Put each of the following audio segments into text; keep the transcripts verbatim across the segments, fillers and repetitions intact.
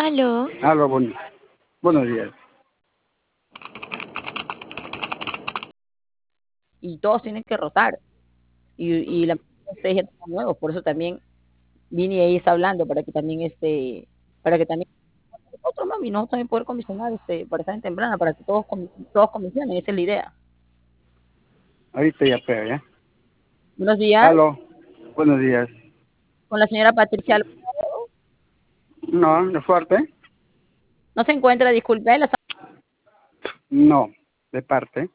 Aló. Aló, buen- buenos días. Y todos tienen que rotar. Y, y la ustedes ya están nuevos, por eso también Vini ahí está hablando, para que también este, para que también otro mami, nosotros también poder comisionar este, para estar en temprana, para que todos, comi- todos comisionen, esa es la idea. Ahorita ya pega, ¿ya? Buenos días, Aló, buenos días. con la señora Patricia. No, ¿no es fuerte? No se encuentra, disculpe, la No, de parte.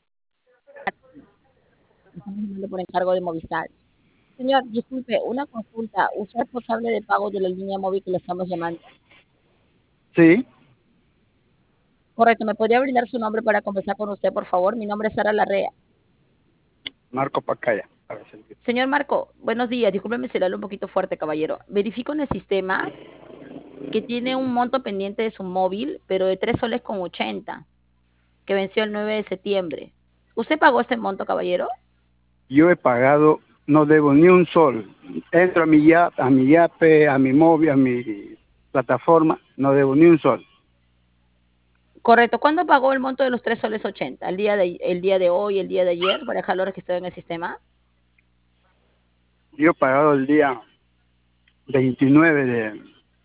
estamos llamando por encargo de Movistar. Señor, disculpe, una consulta. ¿Usted es responsable de pago de la línea móvil que le estamos llamando? Sí, Correcto, ¿me podría brindar su nombre para conversar con usted, por favor? Mi nombre es Sara Larrea. Marco Pacaya. Para servir. Señor Marco, buenos días. Discúlpeme si le hablo un poquito fuerte, caballero. Verifico en el sistema que tiene un monto pendiente de su móvil, pero de tres soles con ochenta, que venció el nueve de septiembre. ¿Usted pagó este monto, caballero? Yo he pagado, no debo ni un sol. Entro a mi Yape, a mi Yape, a mi móvil, a mi plataforma, no debo ni un sol. Correcto. ¿Cuándo pagó el monto de los tres soles ochenta? ¿El día de, el día de hoy, el día de ayer, para dejarlo registrado en el sistema? Yo he pagado el día veintinueve de,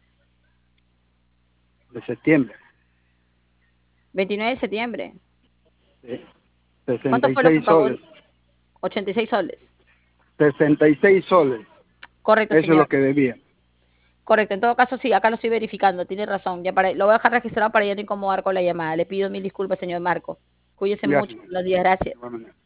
de septiembre. veintinueve de septiembre. ¿Sí? ¿Cuánto sesenta y fue lo que seis pagó? soles. ochenta y seis soles. sesenta y seis soles. Correcto, Eso es lo señor. que debía. Correcto. En todo caso, sí, acá lo estoy verificando. Tiene razón. Ya para, lo voy a dejar registrado para ya no incomodar con la llamada. Le pido mil disculpas, señor Marco. Cuídese mucho. Gracias. Buenos días. Gracias. De igual manera.